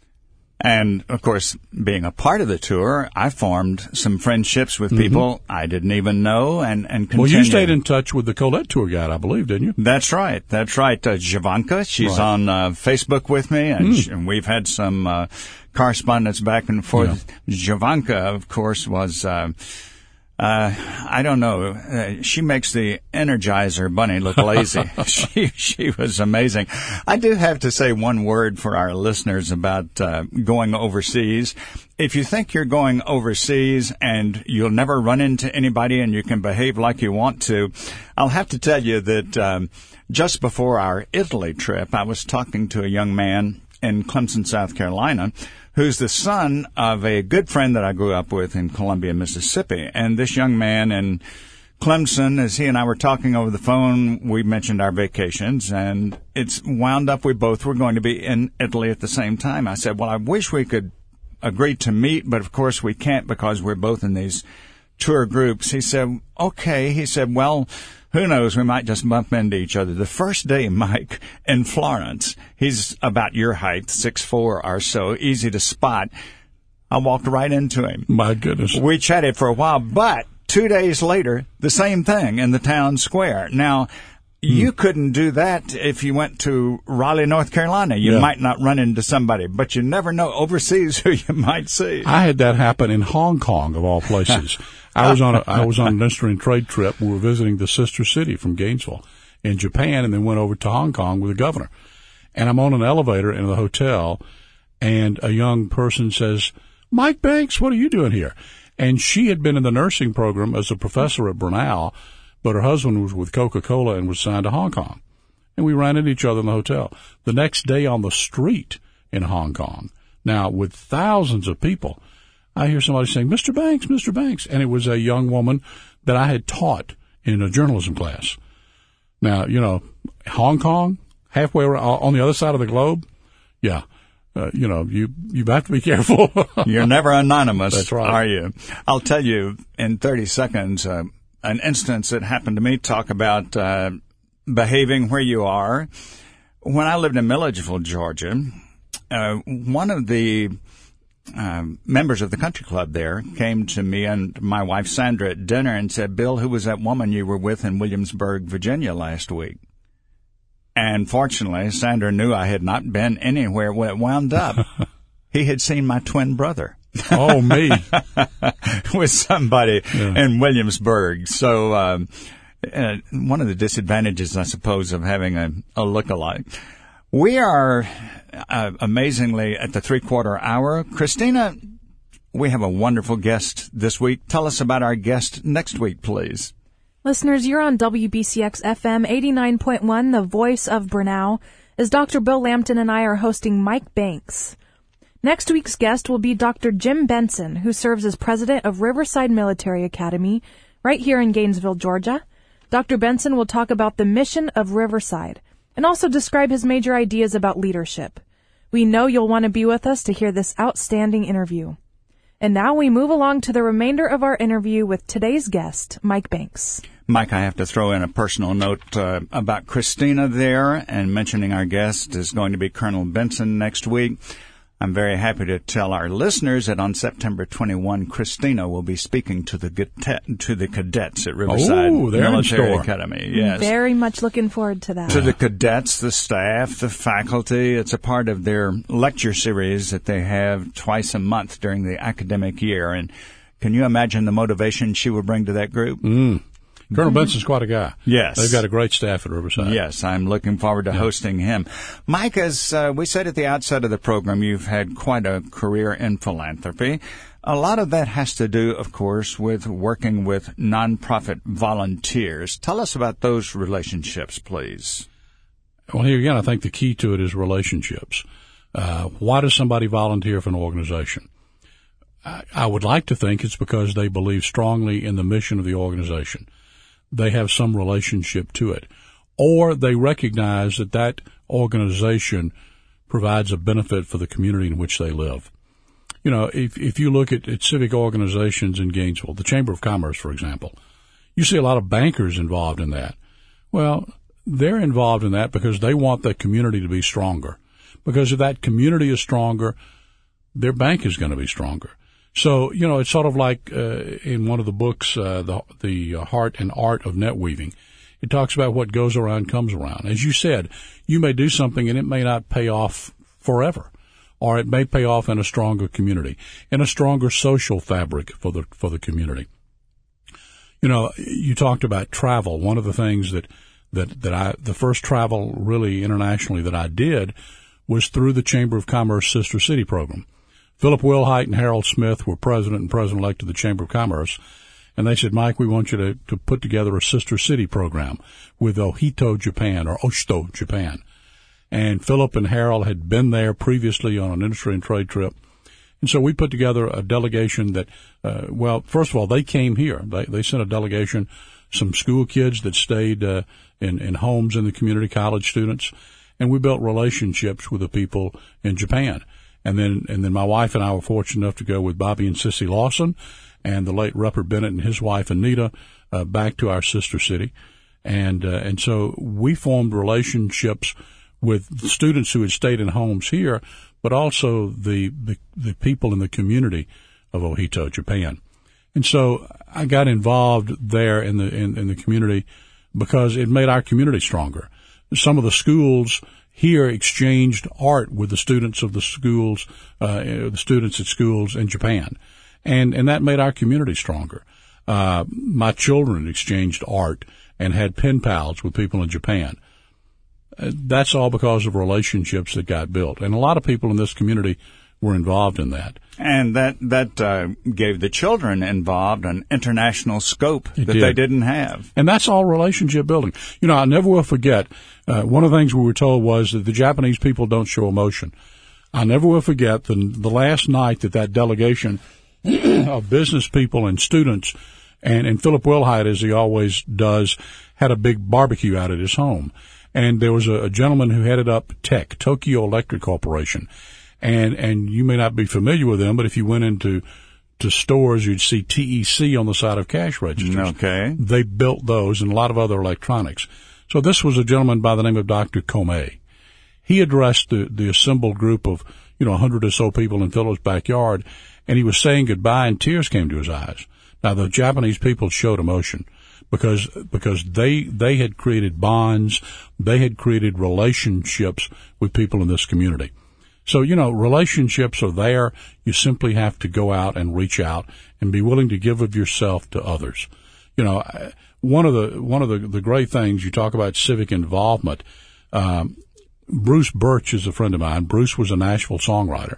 And, of course, being a part of the tour, I formed some friendships with people I didn't even know and continued. Well, you stayed in touch with the Colette tour guide, I believe, didn't you? That's right. Javanka, she's on Facebook with me, and we've had some correspondence back and forth. Yeah. Javanka, of course, was... I don't know. She makes the Energizer Bunny look lazy. She was amazing. I do have to say one word for our listeners about going overseas. If you think you're going overseas and you'll never run into anybody and you can behave like you want to, I'll have to tell you that just before our Italy trip, I was talking to a young man in Clemson, South Carolina, who's the son of a good friend that I grew up with in Columbia, Mississippi. And this young man in Clemson, as he and I were talking over the phone, we mentioned our vacations, and it's wound up we both were going to be in Italy at the same time. I said, well, I wish we could agree to meet, but of course we can't because we're both in these tour groups. He said, okay. He said, well, who knows, we might just bump into each other. The first day, Mike, in Florence, he's about your height, 6'4" or so, easy to spot. I walked right into him. My goodness. We chatted for a while, but 2 days later, the same thing in the town square. Now, you couldn't do that if you went to Raleigh, North Carolina. You might not run into somebody, but you never know overseas who you might see. I had that happen in Hong Kong, of all places. I was on an industry and trade trip. We were visiting the sister city from Gainesville in Japan, and then went over to Hong Kong with the governor. And I'm on an elevator in the hotel, and a young person says, "Mike Banks, what are you doing here?" And she had been in the nursing program as a professor at Brenau, but her husband was with Coca-Cola and was signed to Hong Kong. And we ran into each other in the hotel. The next day on the street in Hong Kong, now with thousands of people, I hear somebody saying, "Mr. Banks, Mr. Banks." And it was a young woman that I had taught in a journalism class. Now, Hong Kong, halfway around, on the other side of the globe, you have to be careful. You're never anonymous, That's right. Are you? I'll tell you in 30 seconds an instance that happened to me. Talk about behaving where you are. When I lived in Milledgeville, Georgia, one of the members of the country club there came to me and my wife Sandra at dinner and said, "Bill, who was that woman you were with in Williamsburg, Virginia last week?" And fortunately, Sandra knew I had not been anywhere when it wound up. He had seen my twin brother. Oh, me. With somebody in Williamsburg. So one of the disadvantages, I suppose, of having a look-alike. We are amazingly at the 3/4 hour. Christina, we have a wonderful guest this week. Tell us about our guest next week, please. Listeners, you're on WBCX FM 89.1, the voice of Brenau, as Dr. Bill Lampton and I are hosting Mike Banks. Next week's guest will be Dr. Jim Benson, who serves as president of Riverside Military Academy right here in Gainesville, Georgia. Dr. Benson will talk about the mission of Riverside and also describe his major ideas about leadership. We know you'll want to be with us to hear this outstanding interview. And now we move along to the remainder of our interview with today's guest, Mike Banks. Mike, I have to throw in a personal note about Christina there, and mentioning our guest is going to be Colonel Benson next week. I'm very happy to tell our listeners that on September 21, Christina will be speaking to the cadets at Riverside Military Academy. Yes. Very much looking forward to that. To the cadets, the staff, the faculty. It's a part of their lecture series that they have twice a month during the academic year. And can you imagine the motivation she will bring to that group? Colonel Benson's quite a guy. Yes. They've got a great staff at Riverside. Yes, I'm looking forward to hosting him. Mike, as we said at the outset of the program, you've had quite a career in philanthropy. A lot of that has to do, of course, with working with nonprofit volunteers. Tell us about those relationships, please. Well, here again, I think the key to it is relationships. Why does somebody volunteer for an organization? I would like to think it's because they believe strongly in the mission of the organization. They have some relationship to it, or they recognize that that organization provides a benefit for the community in which they live. If you look at civic organizations in Gainesville, the Chamber of Commerce, for example, you see a lot of bankers involved in that. Well, they're involved in that because they want the community to be stronger. Because if that community is stronger, their bank is going to be stronger. So, it's sort of like in one of the books, the Heart and Art of Net Weaving. It talks about what goes around comes around. As you said, you may do something and it may not pay off forever, or it may pay off in a stronger community, in a stronger social fabric for the community. You talked about travel. One of the things the first travel really internationally that I did was through the Chamber of Commerce Sister City program. Philip Wilhite and Harold Smith were president and president-elect of the Chamber of Commerce, and they said, "Mike, we want you to put together a Sister City program with Ohito, Japan, or Oshito, Japan." And Philip and Harold had been there previously on an industry and trade trip. And so we put together a delegation that, first of all, they came here. They sent a delegation, some school kids that stayed in homes in the community, college students, and we built relationships with the people in Japan. And then my wife and I were fortunate enough to go with Bobby and Sissy Lawson and the late Rupert Bennett and his wife Anita back to our sister city. And so we formed relationships with students who had stayed in homes here, but also the people in the community of Ohito, Japan. And so I got involved there in the community because it made our community stronger. Some of the schools here exchanged art with the students of the schools, the students at schools in Japan. And that made our community stronger. My children exchanged art and had pen pals with people in Japan. That's all because of relationships that got built. And a lot of people in this community were involved in that. And that gave the children involved an international scope that they didn't have. And that's all relationship building. You know, I never will forget, one of the things we were told was that the Japanese people don't show emotion. I never will forget the last night that delegation of business people and students, and Philip Wilhite, as he always does, had a big barbecue out at his home. And there was a gentleman who headed up TEC, Tokyo Electric Corporation. And you may not be familiar with them, but if you went into stores, you'd see TEC on the side of cash registers. Okay. They built those and a lot of other electronics. So this was a gentleman by the name of Dr. Komei. He addressed the assembled group of, 100 or so people in Philip's backyard, and he was saying goodbye, and tears came to his eyes. Now, the Japanese people showed emotion because they had created bonds, they had created relationships with people in this community. So, relationships are there. You simply have to go out and reach out and be willing to give of yourself to others. One of the great things, you talk about civic involvement. Bruce Birch is a friend of mine. Bruce was a Nashville songwriter.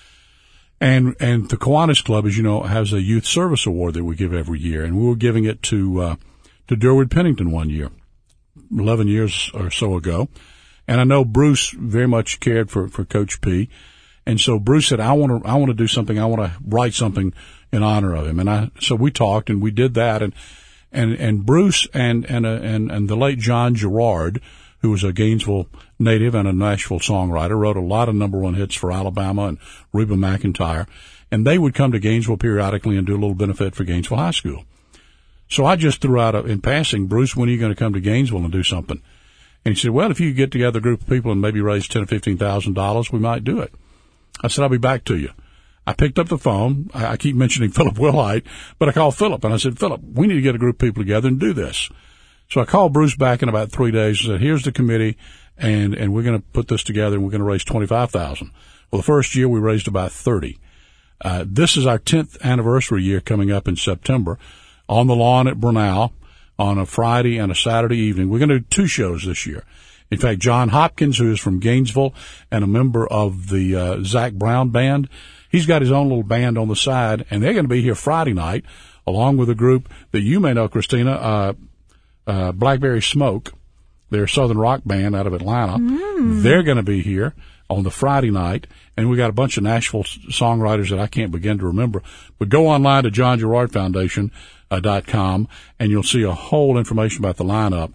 And the Kiwanis Club, as you know, has a youth service award that we give every year. And we were giving it to Durwood Pennington one year, 11 years or so ago. And I know Bruce very much cared for Coach P. And so Bruce said, I want to do something. I want to write something in honor of him. So we talked and we did that. And Bruce and the late John Gerard, who was a Gainesville native and a Nashville songwriter, wrote a lot of number one hits for Alabama and Reba McEntire. And they would come to Gainesville periodically and do a little benefit for Gainesville High School. So I just threw out in passing, Bruce, when are you going to come to Gainesville and do something? And he said, well, if you could get together a group of people and maybe raise $10,000 or $15,000, we might do it. I said, I'll be back to you. I picked up the phone. I keep mentioning Philip Wilhite, but I called Philip and I said, Philip, we need to get a group of people together and do this. So I called Bruce back in about 3 days and said, here's the committee and we're going to put this together and we're going to raise $25,000. Well, the first year we raised about 30. This is our 10th anniversary year coming up in September on the lawn at Bernal on a Friday and a Saturday evening. We're going to do 2 shows this year. In fact, John Hopkins, who is from Gainesville and a member of the Zach Brown Band, he's got his own little band on the side, and they're going to be here Friday night along with a group that you may know, Christina, Blackberry Smoke. They're a Southern rock band out of Atlanta. They're going to be here on the Friday night, and we got a bunch of Nashville songwriters that I can't begin to remember. But go online to JohnGerardFoundation.com, and you'll see a whole information about the lineup.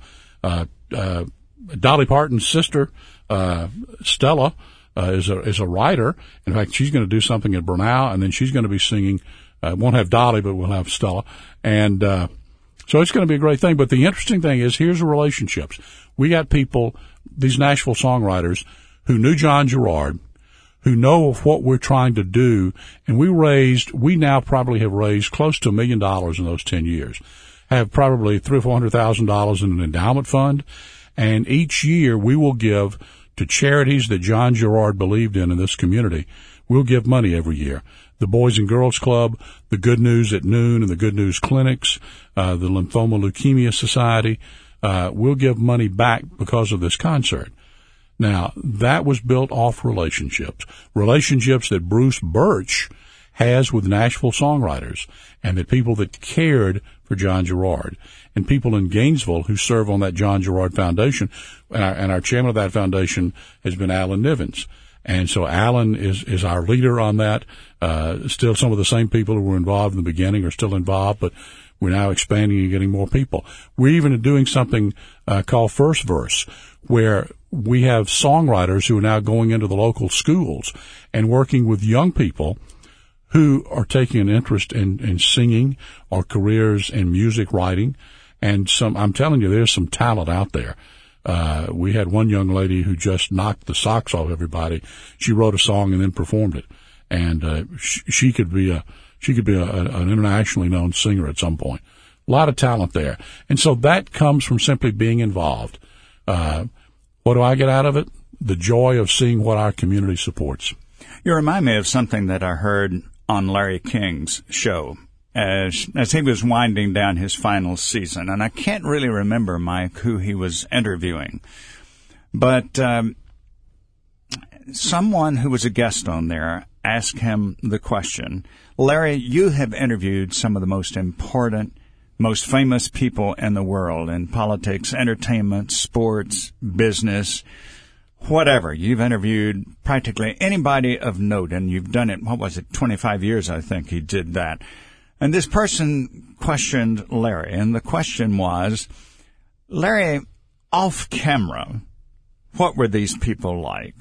Dolly Parton's sister, Stella, is a writer. In fact, she's going to do something at Bernal, and then she's going to be singing. Won't have Dolly, but we'll have Stella. And so it's going to be a great thing. But the interesting thing is, here's the relationships. We got people, these Nashville songwriters, who knew John Gerard, who know of what we're trying to do, and we now probably have raised close to $1 million in those 10 years. Have probably $300,000 or $400,000 in an endowment fund, and each year we will give to charities that John Gerard believed in this community. We'll give money every year. The Boys and Girls Club, the Good News at Noon and the Good News Clinics, the Lymphoma Leukemia Society, we'll give money back because of this concert. Now, that was built off relationships that Bruce Birch has with Nashville songwriters and the people that cared for John Gerard and people in Gainesville who serve on that John Gerard Foundation. And our chairman of that foundation has been Alan Nivens. And so Alan is our leader on that. Still some of the same people who were involved in the beginning are still involved, but we're now expanding and getting more people. We're even doing something called First Verse, where we have songwriters who are now going into the local schools and working with young people who are taking an interest in singing or careers in music writing. And I'm telling you, there's some talent out there. We had one young lady who just knocked the socks off everybody. She wrote a song and then performed it. And, she could be an internationally known singer at some point. A lot of talent there. And so that comes from simply being involved. What do I get out of it? The joy of seeing what our community supports. You remind me of something that I heard on Larry King's show as he was winding down his final season. And I can't really remember, Mike, who he was interviewing. But someone who was a guest on there asked him the question, Larry, you have interviewed some of the most important, most famous people in the world in politics, entertainment, sports, business, whatever. You've interviewed practically anybody of note, and you've done it, 25 years, I think he did that. And this person questioned Larry, and the question was, Larry, off camera, what were these people like?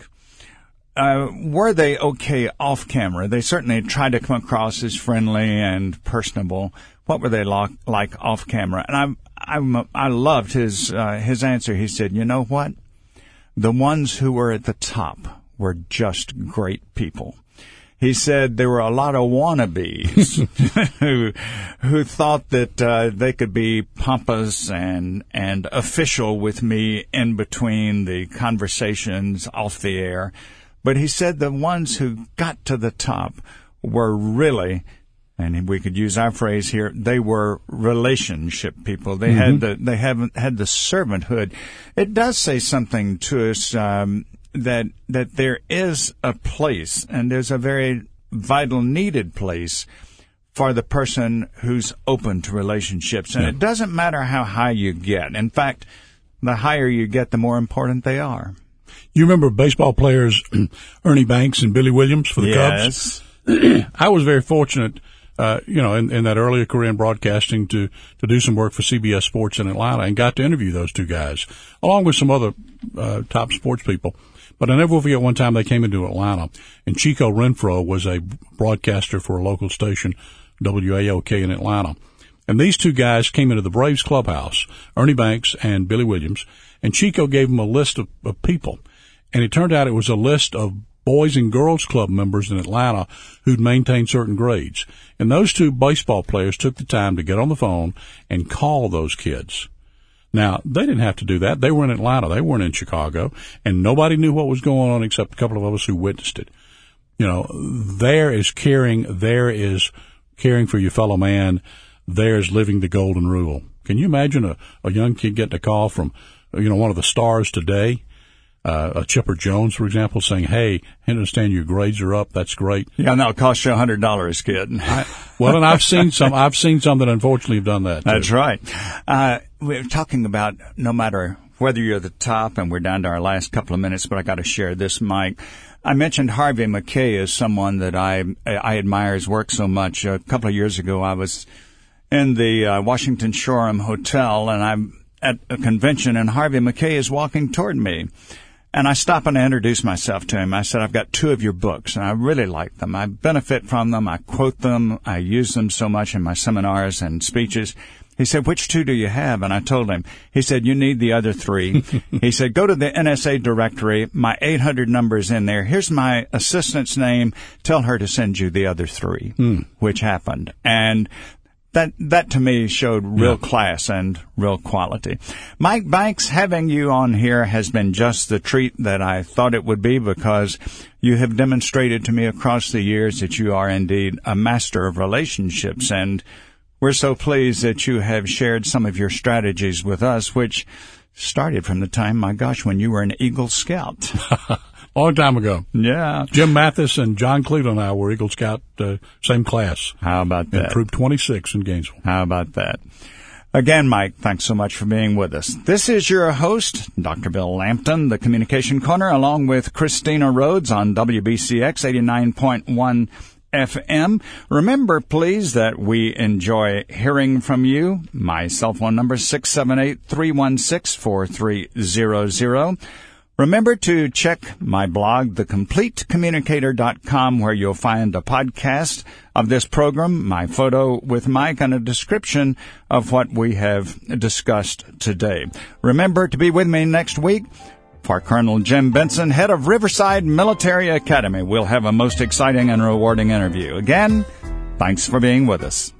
Were they okay off camera? They certainly tried to come across as friendly and personable. What were they like off camera? And I loved his answer. He said, you know what? The ones who were at the top were just great people. He said there were a lot of wannabes who thought that they could be pompous and official with me in between the conversations off the air. But he said the ones who got to the top were really, and we could use our phrase here, they were relationship people. They had the servanthood. It does say something to us that there is a place, and there's a very vital, needed place for the person who's open to relationships. And it doesn't matter how high you get. In fact, the higher you get, the more important they are. You remember baseball players Ernie Banks and Billy Williams for the Cubs? I was very fortunate, in that earlier career in broadcasting to do some work for CBS Sports in Atlanta and got to interview those two guys, along with some other top sports people. But I never will forget one time they came into Atlanta, and Chico Renfro was a broadcaster for a local station, WAOK in Atlanta. And these two guys came into the Braves clubhouse, Ernie Banks and Billy Williams, and Chico gave them a list of people. And it turned out it was a list of Boys and Girls Club members in Atlanta who'd maintained certain grades. And those two baseball players took the time to get on the phone and call those kids. Now, they didn't have to do that. They were in Atlanta. They weren't in Chicago. And nobody knew what was going on except a couple of us who witnessed it. There is caring for your fellow man. There's living the golden rule. Can you imagine a young kid getting a call from, one of the stars today? A Chipper Jones, for example, saying, "Hey, I understand your grades are up. That's great." Yeah, and that'll cost you $100, kid. And I've seen some that unfortunately have done that too. That's right. We're talking about no matter whether you're at the top, and we're down to our last couple of minutes, but I got to share this, Mike. I mentioned Harvey Mackay as someone that I admire his work so much. A couple of years ago, I was in the Washington Shoreham Hotel, and I'm at a convention, and Harvey Mackay is walking toward me. And I stop and I introduce myself to him. I said, I've got 2 of your books, and I really like them. I benefit from them. I quote them. I use them so much in my seminars and speeches. He said, which 2 do you have? And I told him. He said, you need the other 3. He said, go to the NSA directory. My 800 number is in there. Here's my assistant's name. Tell her to send you the other 3, which happened. And that to me showed real class and real quality. Mike Banks, having you on here has been just the treat that I thought it would be, because you have demonstrated to me across the years that you are indeed a master of relationships. And we're so pleased that you have shared some of your strategies with us, which started from the time, my gosh, when you were an Eagle Scout. Long time ago. Yeah. Jim Mathis and John Cleveland and I were Eagle Scout, same class. How about that? In Troop 26 in Gainesville. How about that? Again, Mike, thanks so much for being with us. This is your host, Dr. Bill Lampton, the Communication Corner, along with Christina Rhodes on WBCX 89.1 FM. Remember, please, that we enjoy hearing from you. My cell phone number is 678-316-4300. Remember to check my blog, thecompletecommunicator.com, where you'll find a podcast of this program, my photo with Mike, and a description of what we have discussed today. Remember to be with me next week. For Colonel Jim Benson, head of Riverside Military Academy, we'll have a most exciting and rewarding interview. Again, thanks for being with us.